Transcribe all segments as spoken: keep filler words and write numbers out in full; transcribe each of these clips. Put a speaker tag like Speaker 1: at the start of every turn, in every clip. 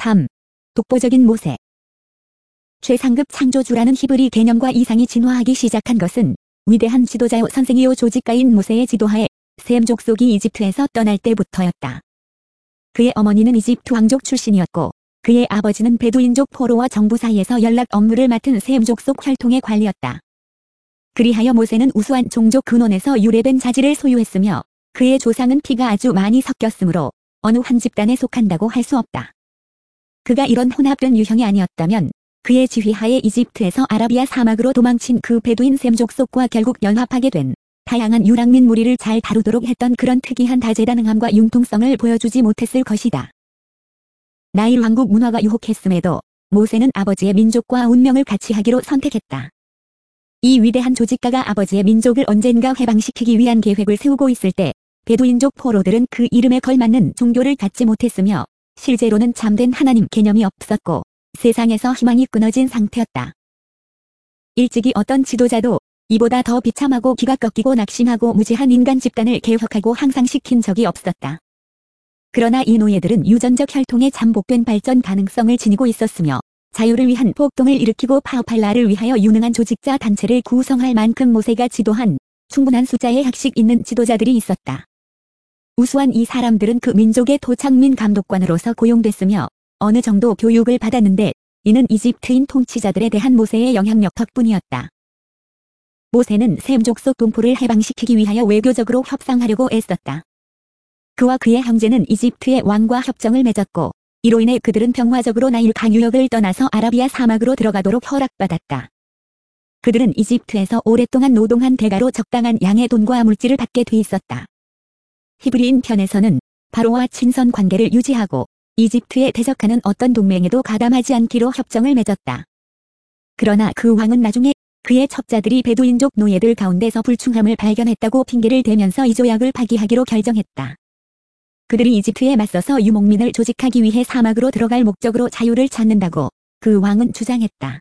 Speaker 1: 삼. 독보적인 모세. 최상급 창조주라는 히브리 개념과 이상이 진화하기 시작한 것은 위대한 지도자요 선생이요 조직가인 모세의 지도하에 셈 족속이 이집트에서 떠날 때부터였다. 그의 어머니는 이집트 왕족 출신이었고 그의 아버지는 베두인족 포로와 정부 사이에서 연락 업무를 맡은 셈 족속 혈통의 관리였다. 그리하여 모세는 우수한 종족 근원에서 유래된 자질을 소유했으며 그의 조상은 피가 아주 많이 섞였으므로 어느 한 집단에 속한다고 할 수 없다. 그가 이런 혼합된 유형이 아니었다면 그의 지휘하에 이집트에서 아라비아 사막으로 도망친 그 베두인 셈 족속과 결국 연합하게 된 다양한 유랑민 무리를 잘 다루도록 했던 그런 특이한 다재다능함과 융통성을 보여주지 못했을 것이다. 나일 왕국 문화가 유혹했음에도 모세는 아버지의 민족과 운명을 같이 하기로 선택했다. 이 위대한 조직가가 아버지의 민족을 언젠가 해방시키기 위한 계획을 세우고 있을 때 베두인족 포로들은 그 이름에 걸맞는 종교를 갖지 못했으며 실제로는 참된 하나님 개념이 없었고 세상에서 희망이 끊어진 상태였다. 일찍이 어떤 지도자도 이보다 더 비참하고 기가 꺾이고 낙심하고 무지한 인간 집단을 개혁하고 향상시킨 적이 없었다. 그러나 이 노예들은 유전적 혈통의 잠복된 발전 가능성을 지니고 있었으며 자유를 위한 폭동을 일으키고 파업할 날을 위하여 유능한 조직자 단체를 구성할 만큼 모세가 지도한 충분한 숫자의 학식 있는 지도자들이 있었다. 우수한 이 사람들은 그 민족의 토착민 감독관으로서 고용됐으며 어느 정도 교육을 받았는데 이는 이집트인 통치자들에 대한 모세의 영향력 덕분이었다. 모세는 셈 족속 동포를 해방시키기 위하여 외교적으로 협상하려고 애썼다. 그와 그의 형제는 이집트의 왕과 협정을 맺었고 이로 인해 그들은 평화적으로 나일 강유역을 떠나서 아라비아 사막으로 들어가도록 허락받았다. 그들은 이집트에서 오랫동안 노동한 대가로 적당한 양의 돈과 물질을 받게 돼 있었다. 히브리인 편에서는 바로와 친선 관계를 유지하고 이집트에 대적하는 어떤 동맹에도 가담하지 않기로 협정을 맺었다. 그러나 그 왕은 나중에 그의 첩자들이 베두인족 노예들 가운데서 불충함을 발견했다고 핑계를 대면서 이 조약을 파기하기로 결정했다. 그들이 이집트에 맞서서 유목민을 조직하기 위해 사막으로 들어갈 목적으로 자유를 찾는다고 그 왕은 주장했다.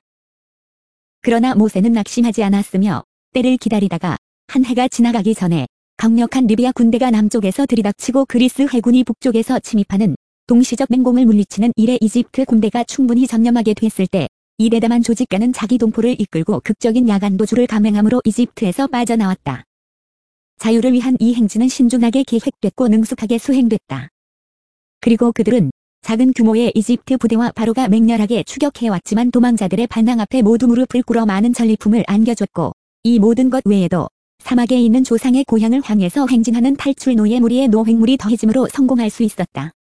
Speaker 1: 그러나 모세는 낙심하지 않았으며 때를 기다리다가 한 해가 지나가기 전에 강력한 리비아 군대가 남쪽에서 들이닥치고 그리스 해군이 북쪽에서 침입하는 동시적 맹공을 물리치는 일에 이집트 군대가 충분히 전념하게 됐을 때 이 대담한 조직가는 자기 동포를 이끌고 극적인 야간 도주를 감행함으로 이집트에서 빠져나왔다. 자유를 위한 이 행진은 신중하게 계획됐고 능숙하게 수행됐다. 그리고 그들은 작은 규모의 이집트 부대와 바로가 맹렬하게 추격해왔지만 도망자들의 반항 앞에 모두 무릎을 꿇어 많은 전리품을 안겨줬고 이 모든 것 외에도 사막에 있는 조상의 고향을 향해서 행진하는 탈출 노예 무리의 노획물이 더해짐으로 성공할 수 있었다.